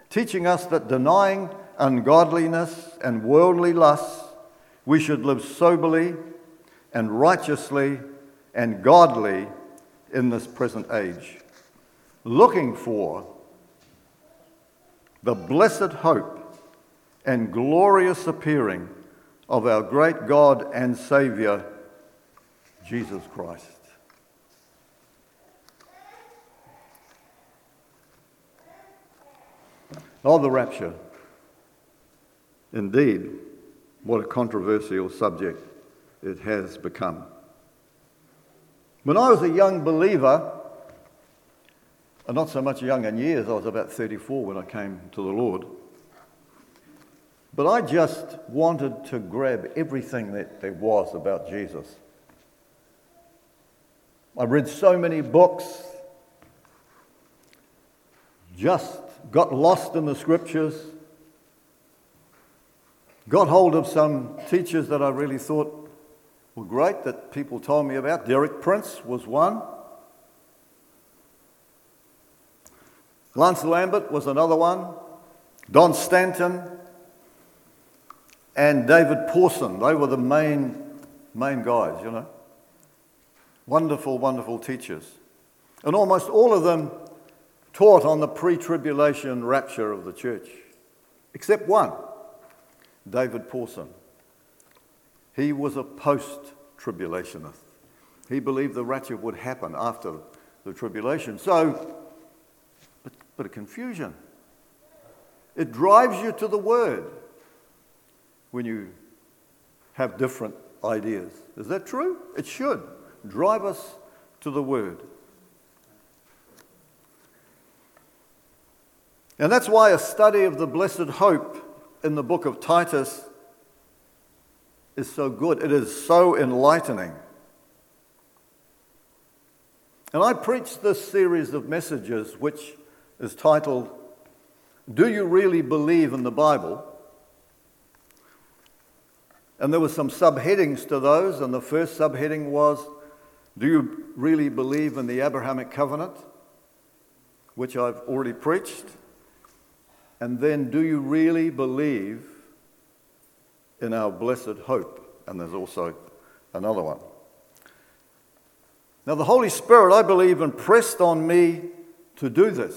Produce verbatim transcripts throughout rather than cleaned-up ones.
teaching us that denying ungodliness and worldly lusts, we should live soberly and righteously and godly in this present age, looking for the blessed hope and glorious appearing of our great God and Saviour, Jesus Christ. Oh, the rapture. Indeed, what a controversial subject it has become. When I was a young believer, and not so much young in years, I was about thirty-four when I came to the Lord, but I just wanted to grab everything that there was about Jesus. I read so many books, just got lost in the scriptures, got hold of some teachers that I really thought were great that people told me about. Derek Prince was one. Lance Lambert was another one. Don Stanton and David Pawson. They were the main, main guys, you know. Wonderful, wonderful teachers. And almost all of them taught on the pre-tribulation rapture of the church, except one, David Pawson. He was a post-tribulationist. He believed the rapture would happen after the tribulation. So, a bit of confusion. It drives you to the Word when you have different ideas. Is that true? It should drive us to the Word. And that's why a study of the blessed hope in the book of Titus is so good. It is so enlightening. And I preached this series of messages which is titled, Do You Really Believe in the Bible? And there were some subheadings to those, and the first subheading was, Do you really believe in the Abrahamic covenant? Which I've already preached. And then, do you really believe in our blessed hope? And there's also another one. Now, the Holy Spirit, I believe, impressed on me to do this.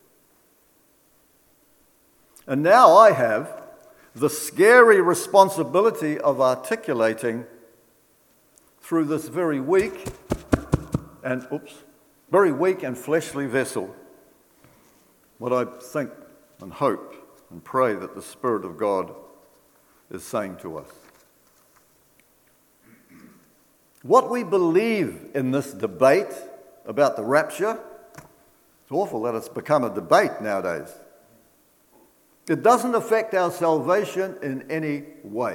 And now I have the scary responsibility of articulating through this very weak and, oops, very weak and fleshly vessel what I think and hope and pray that the Spirit of God is saying to us. What we believe in this debate about the rapture, it's awful that it's become a debate nowadays. It doesn't affect our salvation in any way.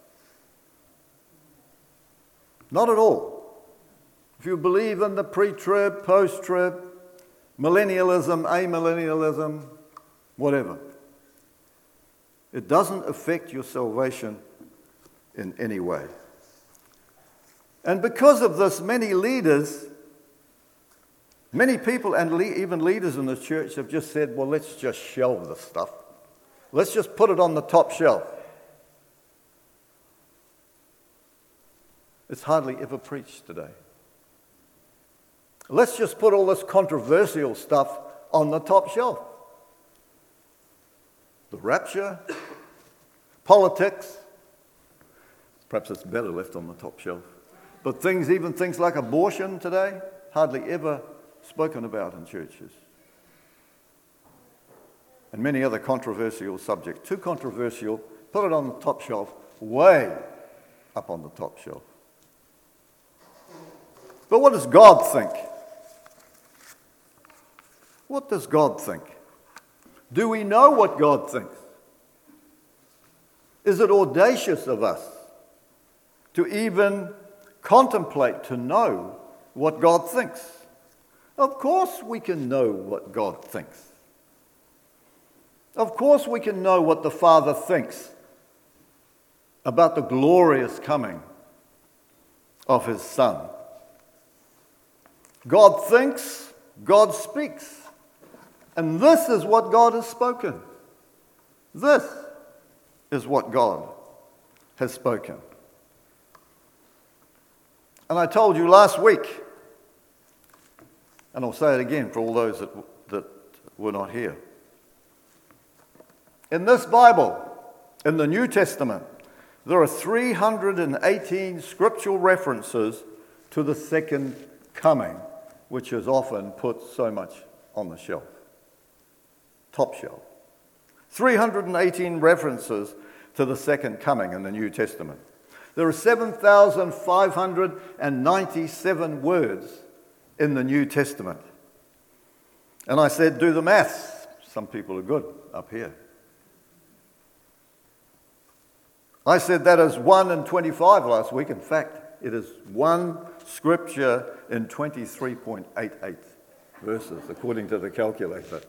Not at all. If you believe in the pre-trib, post-trib, millennialism, amillennialism, whatever, it doesn't affect your salvation in any way. And because of this, many leaders, many people and le- even leaders in the church have just said, well, let's just shelve this stuff. Let's just put it on the top shelf. It's hardly ever preached today. Let's just put all this controversial stuff on the top shelf. The rapture, politics, perhaps it's better left on the top shelf. But things, even things like abortion today, hardly ever spoken about in churches. And many other controversial subjects. Too controversial, put it on the top shelf, way up on the top shelf. But what does God think? What does God think? Do we know what God thinks? Is it audacious of us to even contemplate, to know what God thinks? Of course we can know what God thinks. Of course we can know what the Father thinks about the glorious coming of His Son. God thinks, God speaks. And this is what God has spoken. This is what God has spoken. And I told you last week, and I'll say it again for all those that, that were not here. In this Bible, in the New Testament, there are three hundred eighteen scriptural references to the second coming, which is often put so much on the shelf, top shelf. three hundred eighteen references to the second coming in the New Testament. There are seven thousand five hundred ninety-seven words in the New Testament. And I said, do the maths. Some people are good up here. I said that is one in twenty-five last week. In fact, it is one scripture in twenty-three point eight eight verses, according to the calculator.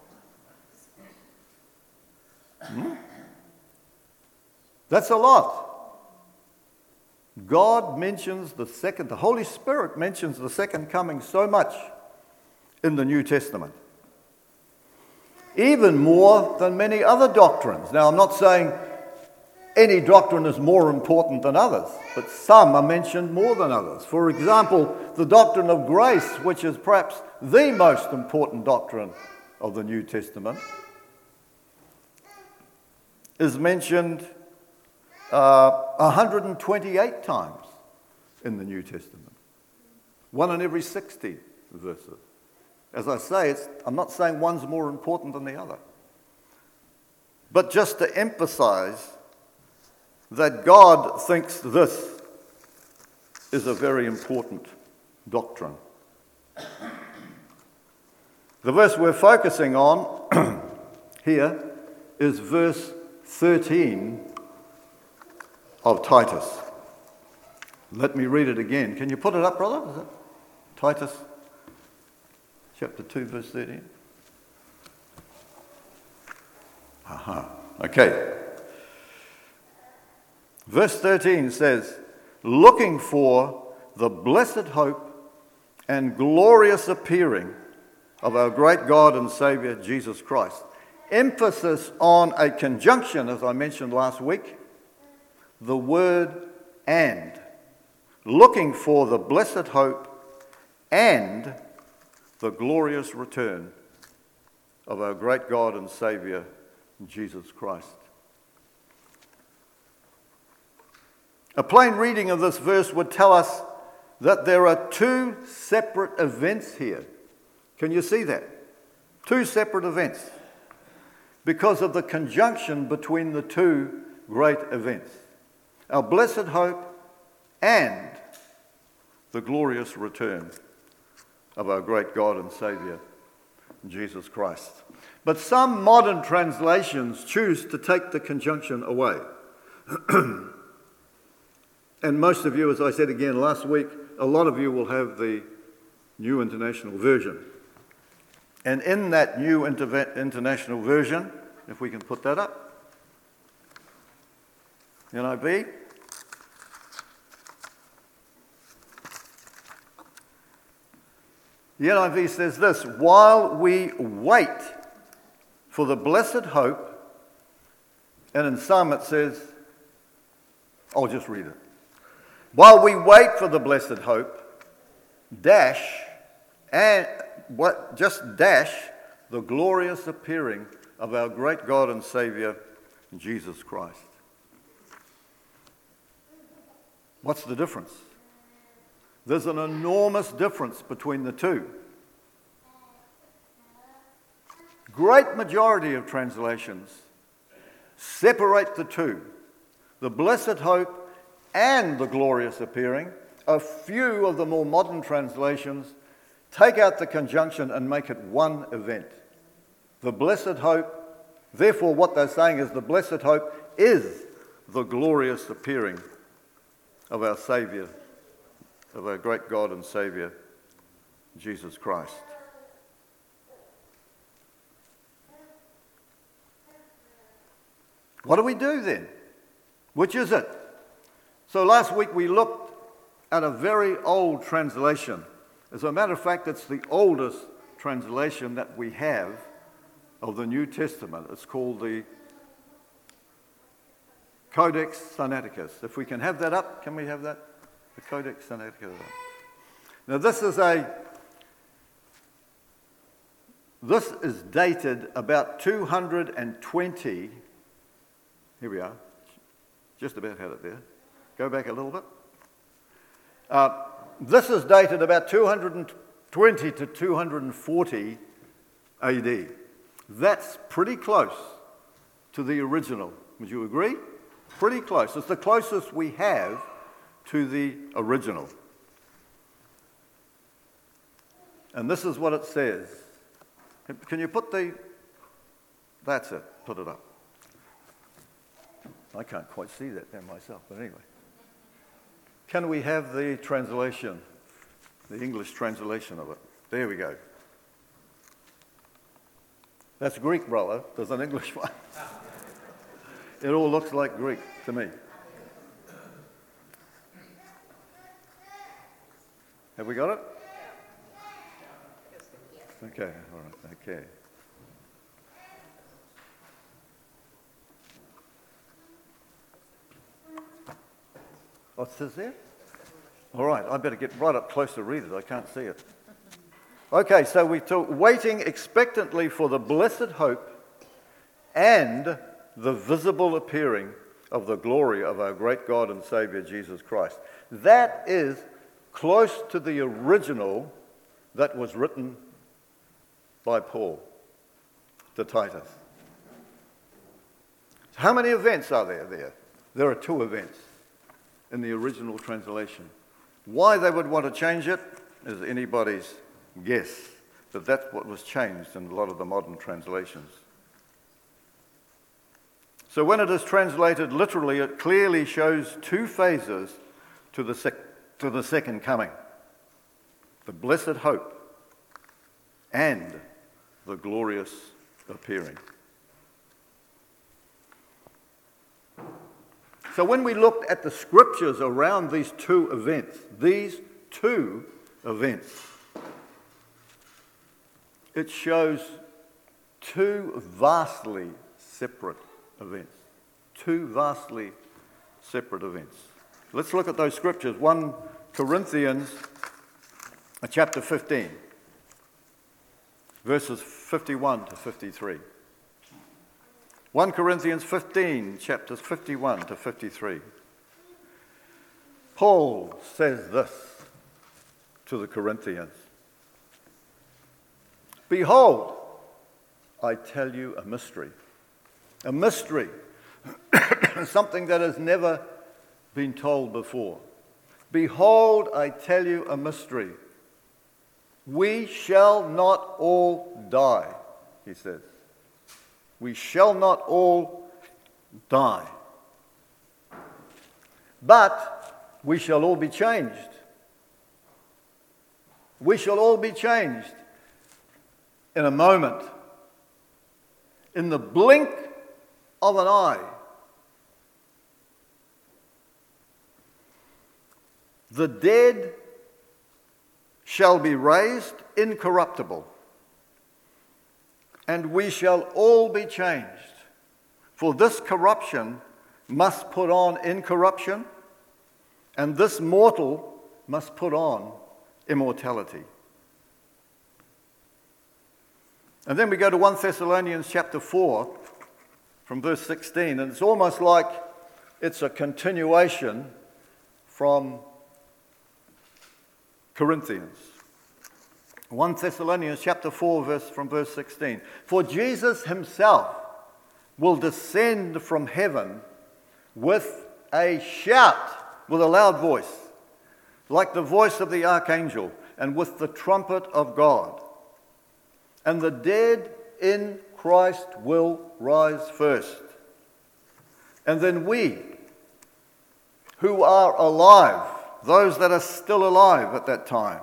Hmm? That's a lot. God mentions the second, the Holy Spirit mentions the second coming so much in the New Testament. Even more than many other doctrines. Now, I'm not saying any doctrine is more important than others, but some are mentioned more than others. For example, the doctrine of grace, which is perhaps the most important doctrine of the New Testament, is mentioned uh, one hundred twenty-eight times in the New Testament. One in every sixty verses. As I say, it's, I'm not saying one's more important than the other. But just to emphasize that God thinks this is a very important doctrine. The verse we're focusing on here is verse thirteen of Titus. Let me read it again. Can you put it up, brother? Is it Titus chapter two, verse thirteen? Aha. Okay. Verse thirteen says, looking for the blessed hope and glorious appearing of our great God and Saviour, Jesus Christ. Emphasis on a conjunction, as I mentioned last week, the word and. Looking for the blessed hope and the glorious return of our great God and Saviour, Jesus Christ. A plain reading of this verse would tell us that there are two separate events here. Can you see that? Two separate events. Because of the conjunction between the two great events. Our blessed hope and the glorious return of our great God and Saviour, Jesus Christ. But some modern translations choose to take the conjunction away. And most of you, as I said again last week, a lot of you will have the New International Version. And in that New Interve- International Version, if we can put that up, N I V, the N I V says this, while we wait for the blessed hope, and in some it says, I'll just read it. While we wait for the blessed hope, dash, and what just dash the glorious appearing of our great God and Saviour, Jesus Christ. What's the difference? There's an enormous difference between the two. Great majority of translations separate the two, the blessed hope and the glorious appearing. A few of the more modern translations take out the conjunction and make it one event. The blessed hope, therefore what they're saying is the blessed hope is the glorious appearing of our Saviour, of our great God and Saviour, Jesus Christ. What do we do then? Which is it? So last week we looked at a very old translation. As a matter of fact, it's the oldest translation that we have of the New Testament. It's called the Codex Sinaiticus. If we can have that up, can we have that? The Codex Sinaiticus. Now this is a, this is dated about two hundred twenty, here we are, just about had it there. Go back a little bit. Uh, this is dated about two hundred twenty to two hundred forty A D. That's pretty close to the original. Would you agree? Pretty close. It's the closest we have to the original. And this is what it says. Can you put the... That's it. Put it up. I can't quite see that there myself, but anyway. Can we have the translation, the English translation of it? There we go. That's Greek, brother. There's an English one. It all looks like Greek to me. Have we got it? Okay, all right, okay. Oh, it says there? All right, I better get right up close to read it. I can't see it. Okay, so we talk waiting expectantly for the blessed hope and the visible appearing of the glory of our great God and Saviour Jesus Christ. That is close to the original that was written by Paul to Titus. How many events are there there? There are two events in the original translation. Why they would want to change it is anybody's guess, but that's what was changed in a lot of the modern translations. So when it is translated literally, it clearly shows two phases to the, sec- to the second coming. The blessed hope and the glorious appearing. So when we looked at the scriptures around these two events, these two events, it shows two vastly separate events. Two vastly separate events. Let's look at those scriptures. First Corinthians chapter fifteen, verses fifty-one to fifty-three. First Corinthians fifteen, chapters fifty-one to fifty-three. Paul says this to the Corinthians. Behold, I tell you a mystery. A mystery, something that has never been told before. Behold, I tell you a mystery. We shall not all die, he says. We shall not all die. But we shall all be changed. We shall all be changed in a moment, in the blink of an eye. The dead shall be raised incorruptible, and we shall all be changed. For this corruption must put on incorruption, and this mortal must put on immortality. And then we go to First Thessalonians chapter four, from verse sixteen, and it's almost like it's a continuation from Corinthians. First Thessalonians chapter four, verse from verse sixteen. For Jesus himself will descend from heaven with a shout, with a loud voice, like the voice of the archangel, and with the trumpet of God. And the dead in Christ will rise first. And then we, who are alive, those that are still alive at that time,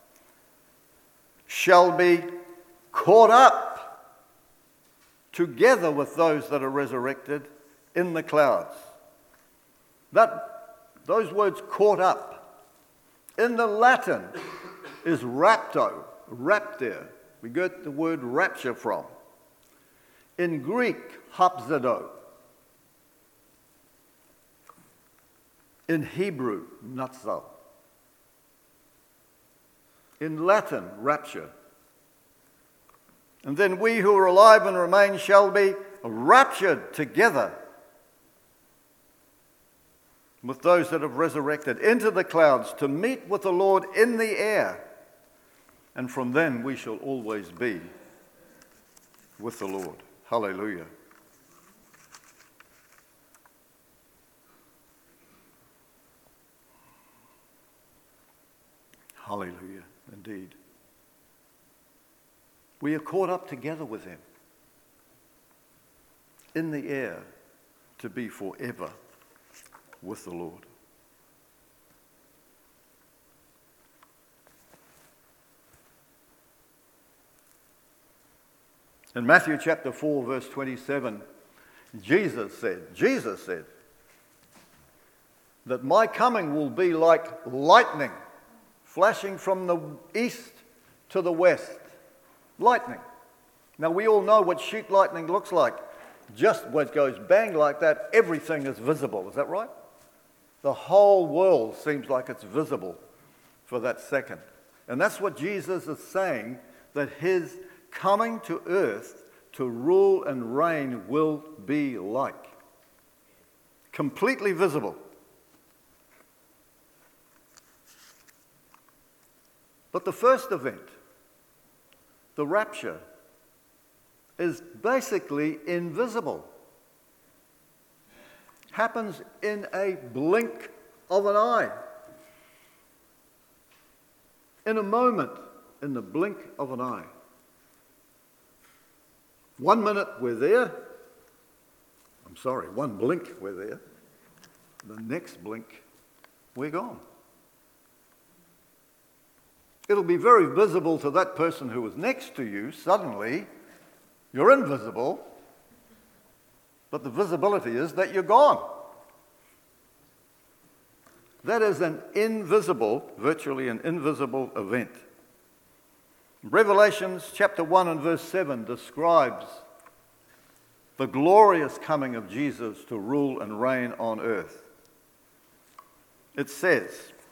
shall be caught up together with those that are resurrected in the clouds. That, those words, caught up, in the Latin is rapto, raptir. We get the word rapture from. In Greek, hapsado. In Hebrew, natsal. In Latin, rapture. And then we who are alive and remain shall be raptured together with those that have resurrected into the clouds to meet with the Lord in the air. And from then we shall always be with the Lord. Hallelujah. Hallelujah, indeed. We are caught up together with him in the air to be forever with the Lord. In Matthew chapter four, verse twenty-seven, Jesus said, Jesus said, that my coming will be like lightning flashing from the east to the west. Lightning. Now we all know what sheet lightning looks like. Just when it goes bang like that, everything is visible. Is that right? The whole world seems like it's visible for that second. And that's what Jesus is saying, that his coming to earth to rule and reign will be like. Completely visible. But the first event, the rapture, is basically invisible. Happens in a blink of an eye. In a moment, in the blink of an eye. One minute we're there. I'm sorry, one blink we're there. The next blink we're gone. It'll be very visible to that person who was next to you. Suddenly, you're invisible, but the visibility is that you're gone. That is an invisible, virtually an invisible event. Revelations chapter one and verse seven describes the glorious coming of Jesus to rule and reign on earth. It says,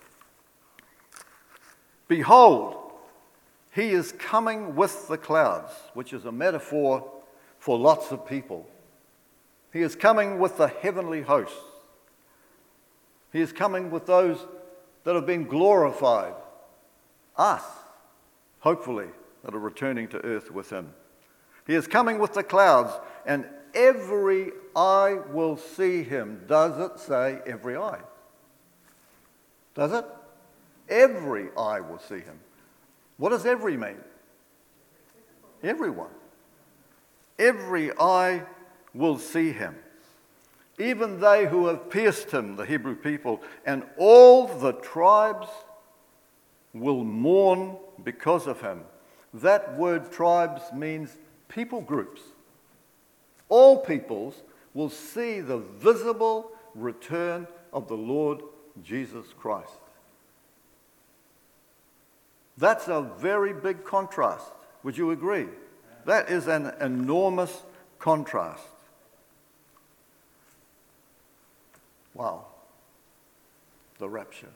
"Behold, he is coming with the clouds," which is a metaphor for lots of people. He is coming with the heavenly hosts. He is coming with those that have been glorified. Us, hopefully, that are returning to earth with him. He is coming with the clouds, and every eye will see him. Does it say every eye? Does it? Every eye will see him. What does every mean? Everyone. Every eye will see him. Even they who have pierced him, the Hebrew people, and all the tribes will mourn because of him. That word tribes means people groups. All peoples will see the visible return of the Lord Jesus Christ. That's a very big contrast. Would you agree? That is an enormous contrast. Wow. The rapture.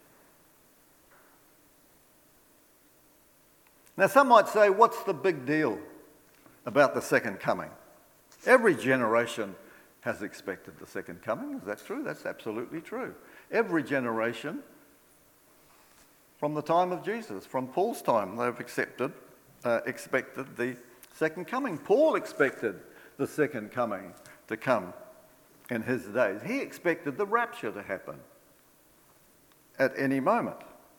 Now, some might say, what's the big deal about the second coming? Every generation has expected the second coming. Is that true? That's absolutely true. Every generation, from the time of Jesus, from Paul's time, they've accepted, uh, expected the second coming. Paul expected the second coming to come in his days. He expected the rapture to happen at any moment.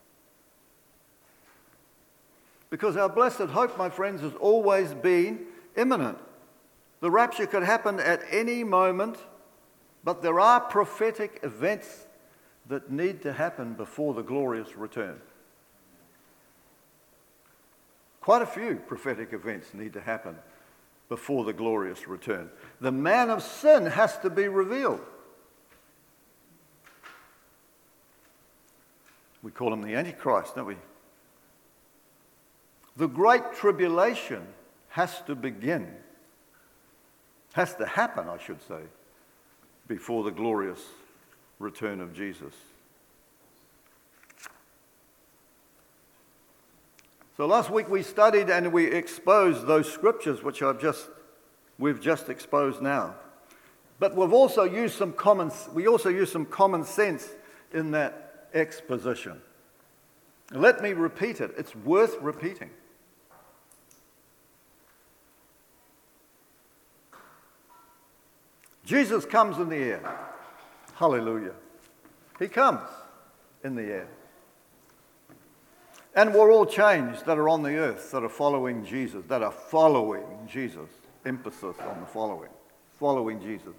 Because our blessed hope, my friends, has always been imminent. The rapture could happen at any moment, but there are prophetic events that need to happen before the glorious return. Quite a few prophetic events need to happen before the glorious return. The man of sin has to be revealed. We call him the Antichrist, don't we? The great tribulation has to begin, has to happen, I should say, before the glorious return of Jesus. So last week we studied and we exposed those scriptures which I've just we've just exposed now. But we've also used some common we also used some common sense in that exposition. Let me repeat it. It's worth repeating. Jesus comes in the air. Hallelujah. He comes in the air. And we're all changed that are on the earth, that are following Jesus, that are following Jesus. Emphasis on the following. Following Jesus.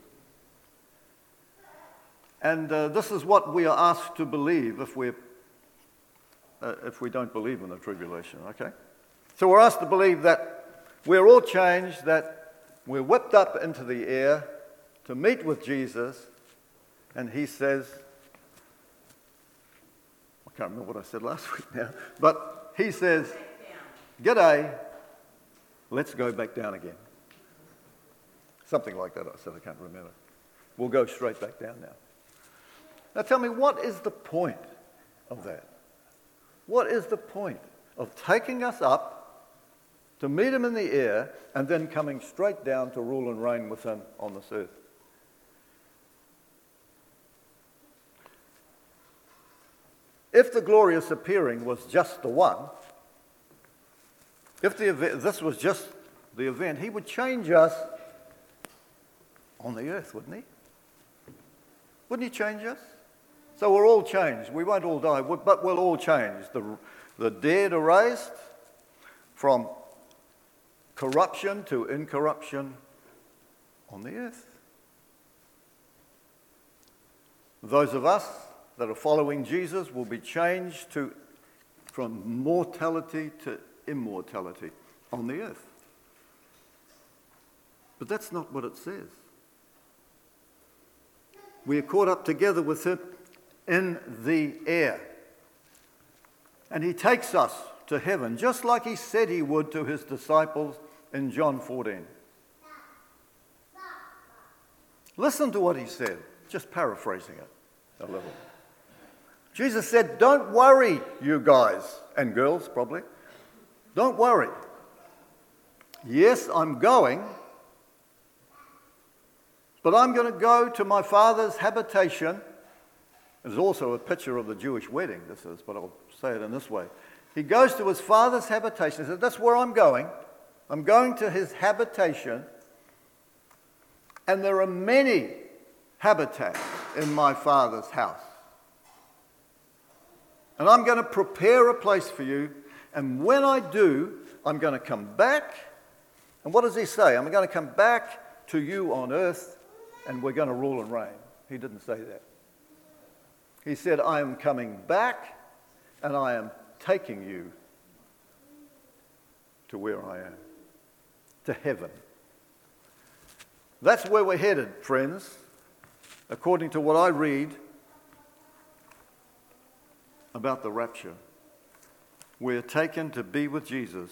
And uh, this is what we are asked to believe if we're uh, if we don't believe in the tribulation, okay? So we're asked to believe that we're all changed, that we're whipped up into the air to meet with Jesus, and he says, I can't remember what I said last week now, but he says, "G'day, let's go back down again." Something like that I said, I can't remember. We'll go straight back down now. Now tell me, what is the point of that? What is the point of taking us up to meet him in the air and then coming straight down to rule and reign with him on this earth? If the glorious appearing was just the one, if the event, this was just the event, he would change us on the earth, wouldn't he? Wouldn't he change us? So we're all changed. We won't all die, but we'll all change. The, the dead are raised from corruption to incorruption on the earth. Those of us that are following Jesus will be changed to from mortality to immortality on the earth. But that's not what it says. We are caught up together with him in the air. And he takes us to heaven, just like he said he would to his disciples in John fourteen. Listen to what he said, just paraphrasing it a little. Jesus said, "Don't worry, you guys and girls, probably. Don't worry. Yes, I'm going, but I'm going to go to my Father's habitation." There's also a picture of the Jewish wedding, this is, but I'll say it in this way. He goes to his Father's habitation. He said, "That's where I'm going. I'm going to his habitation, and there are many habitats in my Father's house. And I'm going to prepare a place for you, and when I do, I'm going to come back." And what does he say? "I'm going to come back to you on earth, and we're going to rule and reign." He didn't say that. He said, "I am coming back, and I am taking you to where I am, to heaven." That's where we're headed, friends, according to what I read about the rapture. We're taken to be with Jesus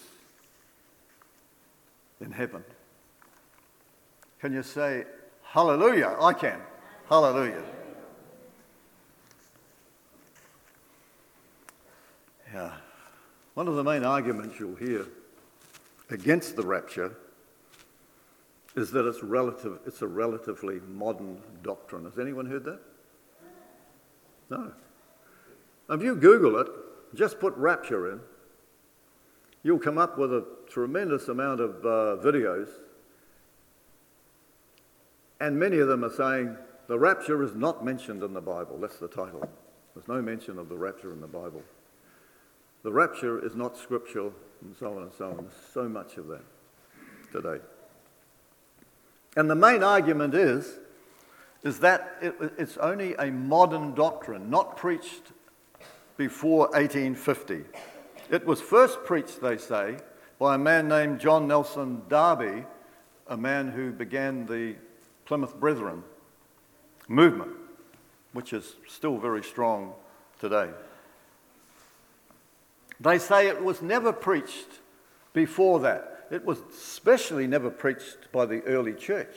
in heaven. Can you say hallelujah? I can. Hallelujah. Yeah. One of the main arguments you'll hear against the rapture is that it's relative. It's a relatively modern doctrine. Has anyone heard that? No. If you Google it, just put rapture in, you'll come up with a tremendous amount of uh, videos, and many of them are saying the rapture is not mentioned in the Bible. That's the title. There's no mention of the rapture in the Bible. The rapture is not scriptural, and so on and so on. There's so much of that today. And the main argument is, is that it, it's only a modern doctrine, not preached before eighteen fifty. It was first preached, they say, by a man named John Nelson Darby, a man who began the Plymouth Brethren movement, which is still very strong today. They say it was never preached before that. It was especially never preached by the early church.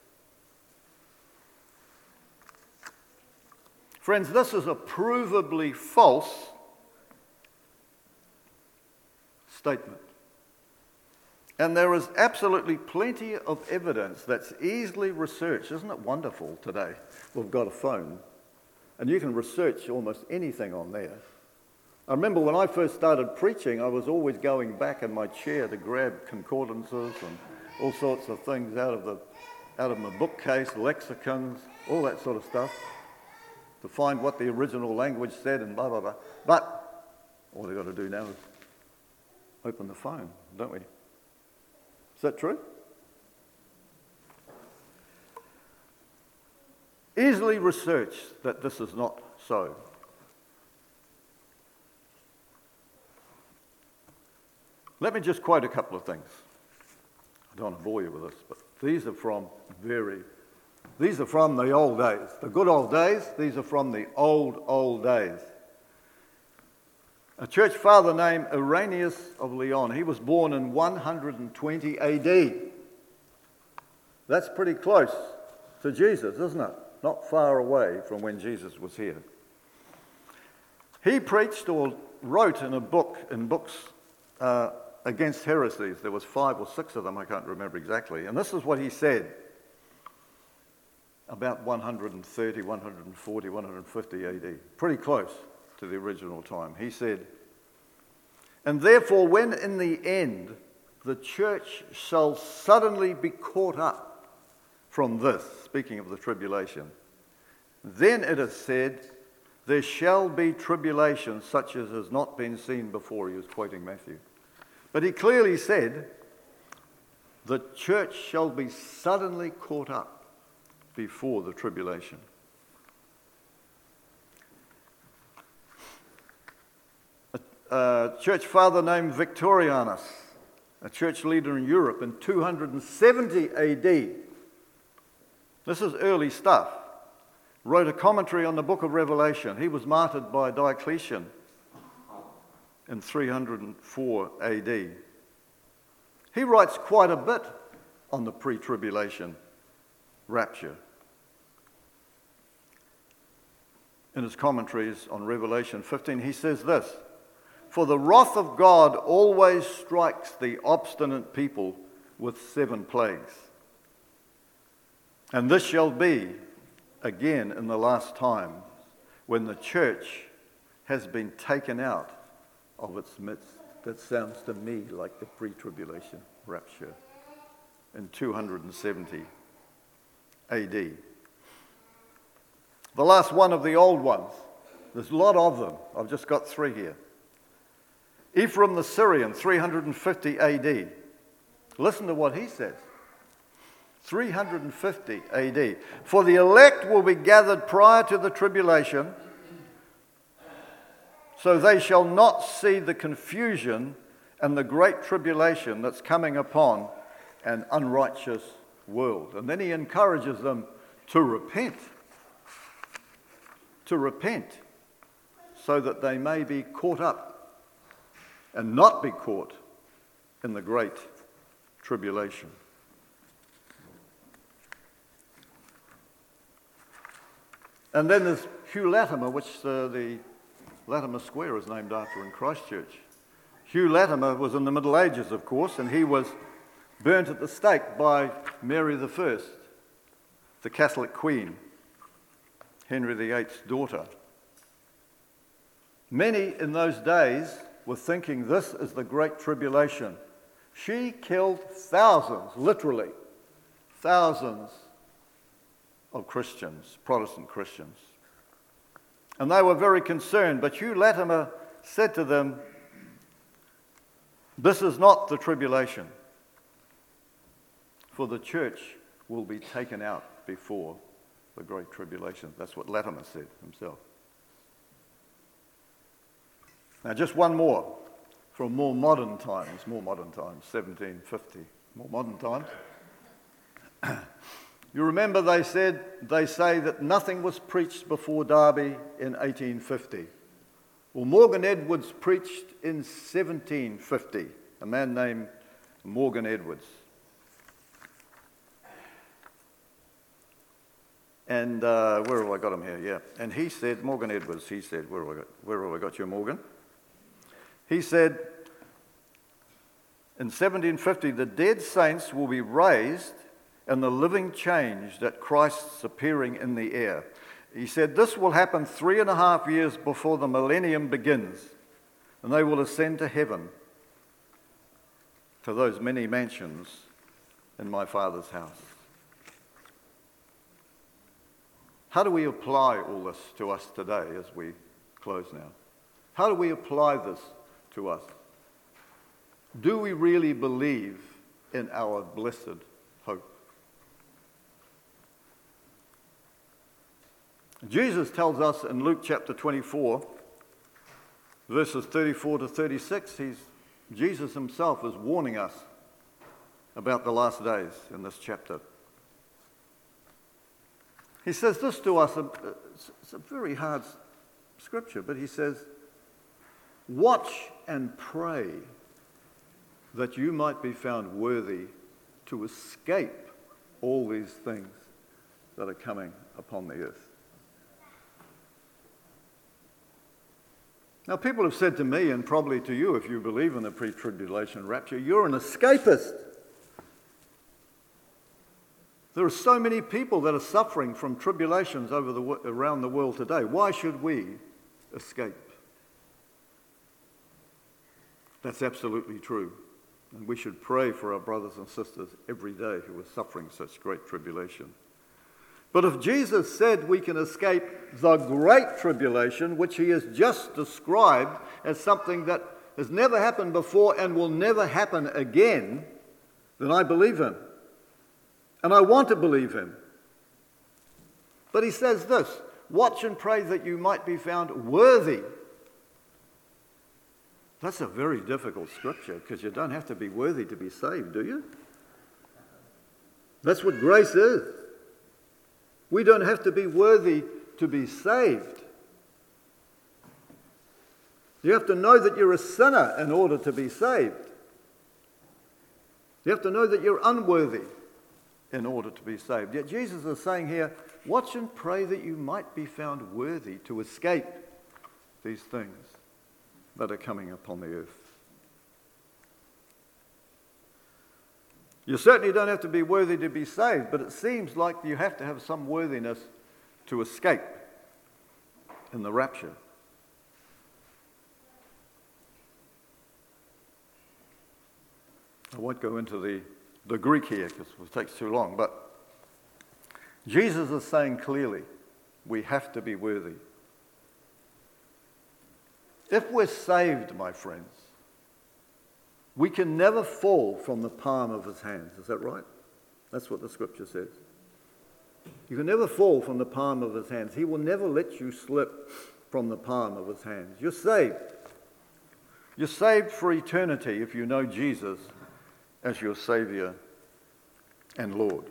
Friends, this is a provably false statement. And there is absolutely plenty of evidence that's easily researched. Isn't it wonderful today? We've got a phone, and you can research almost anything on there. I remember when I first started preaching, I was always going back in my chair to grab concordances and all sorts of things out of the out of my bookcase, lexicons, all that sort of stuff, to find what the original language said and blah, blah, blah. But all we've got to do now is open the phone, don't we? Is that true? Easily research that this is not so. Let me just quote a couple of things. I don't want to bore you with this, but these are from very, these are from the old days. The good old days, these are from the old, old days. A church father named Irenaeus of Lyon, he was born in one hundred twenty A D. That's pretty close to Jesus, isn't it? Not far away from when Jesus was here. He preached or wrote in a book, in books uh, against heresies. There was five or six of them, I can't remember exactly. And this is what he said about one hundred thirty, one hundred forty, one hundred fifty A D. Pretty close to the original time. He said, "And therefore when in the end the church shall suddenly be caught up from this," speaking of the tribulation, "then it is said, there shall be tribulation such as has not been seen before." He was quoting Matthew. But he clearly said, the church shall be suddenly caught up before the tribulation. A church father named Victorianus, a church leader in Europe in two hundred seventy A D, this is early stuff, wrote a commentary on the book of Revelation. He was martyred by Diocletian in three hundred four A D. He writes quite a bit on the pre-tribulation rapture. In his commentaries on Revelation fifteen, he says this, "For the wrath of God always strikes the obstinate people with seven plagues. And this shall be again in the last time, when the church has been taken out of its midst." That sounds to me like the pre-tribulation rapture in two hundred seventy A D. The last one of the old ones. There's a lot of them. I've just got three here. Ephraim the Syrian, three hundred fifty A D. Listen to what he says. three hundred fifty A D. "For the elect will be gathered prior to the tribulation, so they shall not see the confusion and the great tribulation that's coming upon an unrighteous world." And then he encourages them to repent. To repent, so that they may be caught up and not be caught in the great tribulation. And then there's Hugh Latimer, which uh, the Latimer Square is named after in Christchurch. Hugh Latimer was in the Middle Ages, of course, and he was burnt at the stake by Mary the First, the Catholic Queen, Henry the Eighth's daughter. Many in those days were thinking this is the Great Tribulation. She killed thousands, literally, thousands of Christians, Protestant Christians. And they were very concerned, but Hugh Latimer said to them, "This is not the tribulation, for the church will be taken out before the Great Tribulation." That's what Latimer said himself. Now just one more from more modern times, more modern times, seventeen fifty, more modern times. You remember they said, they say that nothing was preached before Derby in eighteen fifty. Well, Morgan Edwards preached in seventeen fifty, a man named Morgan Edwards. And uh, where have I got him here? Yeah. And he said, Morgan Edwards, he said, where have I got, where have I got you, Morgan? He said, In seventeen fifty, the dead saints will be raised and the living changed at Christ's appearing in the air. He said this will happen three and a half years before the millennium begins, and they will ascend to heaven, to those many mansions in my Father's house. How do we apply all this to us today as we close now? How do we apply this to us? Do we really believe in our blessed hope? Jesus tells us in Luke chapter twenty-four, verses thirty-four to thirty-six, he's, Jesus himself is warning us about the last days in this chapter. He says this to us, it's a very hard scripture, but he says, "Watch and pray that you might be found worthy to escape all these things that are coming upon the earth." Now, people have said to me, and probably to you if you believe in the pre-tribulation rapture, you're an escapist. There are so many people that are suffering from tribulations over the, around the world today. Why should we escape? That's absolutely true. And we should pray for our brothers and sisters every day who are suffering such great tribulation. But if Jesus said we can escape the great tribulation, which he has just described as something that has never happened before and will never happen again, then I believe him. And I want to believe him. But he says this, "Watch and pray that you might be found worthy." That's a very difficult scripture because you don't have to be worthy to be saved, do you? That's what grace is. We don't have to be worthy to be saved. You have to know that you're a sinner in order to be saved. You have to know that you're unworthy in order to be saved. Yet Jesus is saying here, watch and pray that you might be found worthy to escape these things that are coming upon the earth. You certainly don't have to be worthy to be saved, but it seems like you have to have some worthiness to escape in the rapture. I won't go into the, the Greek here because it takes too long, but Jesus is saying clearly we have to be worthy. If we're saved, my friends, we can never fall from the palm of his hands. Is that right? That's what the scripture says. You can never fall from the palm of his hands. He will never let you slip from the palm of his hands. You're saved. You're saved for eternity if you know Jesus as your Savior and Lord.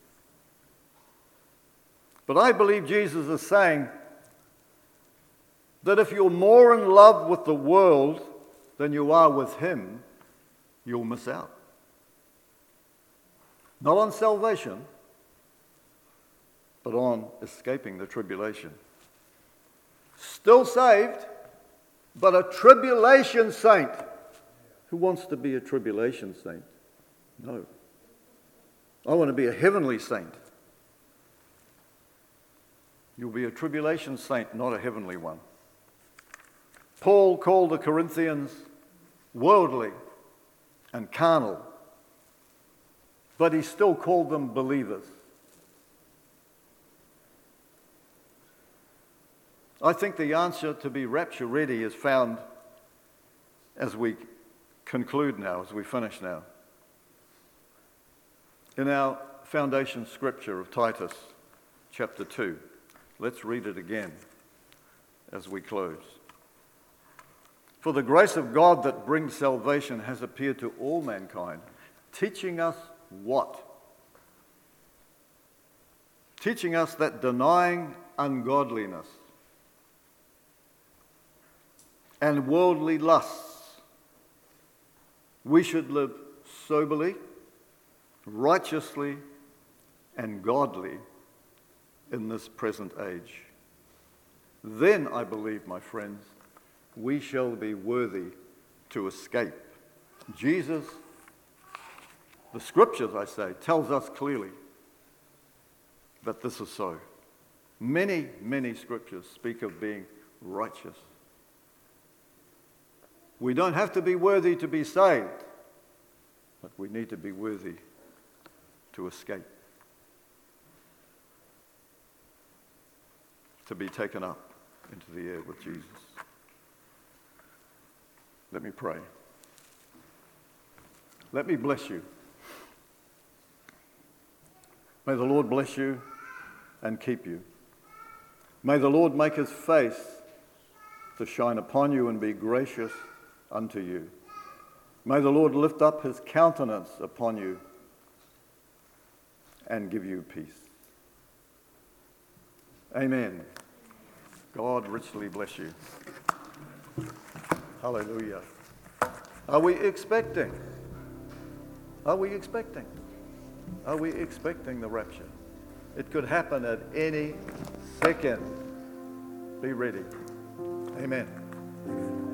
But I believe Jesus is saying that if you're more in love with the world than you are with him, you'll miss out. Not on salvation, but on escaping the tribulation. Still saved, but a tribulation saint. Who wants to be a tribulation saint? No. I want to be a heavenly saint. You'll be a tribulation saint, not a heavenly one. Paul called the Corinthians worldly and carnal, but he still called them believers. I think the answer to be rapture ready is found as we conclude now, as we finish now, in our foundation scripture of Titus chapter two. Let's read it again as we close. For the grace of God that brings salvation has appeared to all mankind, teaching us what? Teaching us that denying ungodliness and worldly lusts, we should live soberly, righteously, and godly in this present age. Then, I believe, my friends, we shall be worthy to escape Jesus The scriptures, I say, tells us clearly that this is so. Many, many scriptures speak of being righteous. We don't have to be worthy to be saved, but we need to be worthy to escape, to be taken up into the air with Jesus. Let me pray. Let me bless you. May the Lord bless you and keep you. May the Lord make his face to shine upon you and be gracious unto you. May the Lord lift up his countenance upon you and give you peace. Amen. God richly bless you. Hallelujah. Are we expecting? Are we expecting? Are we expecting the rapture? It could happen at any second. Be ready. Amen.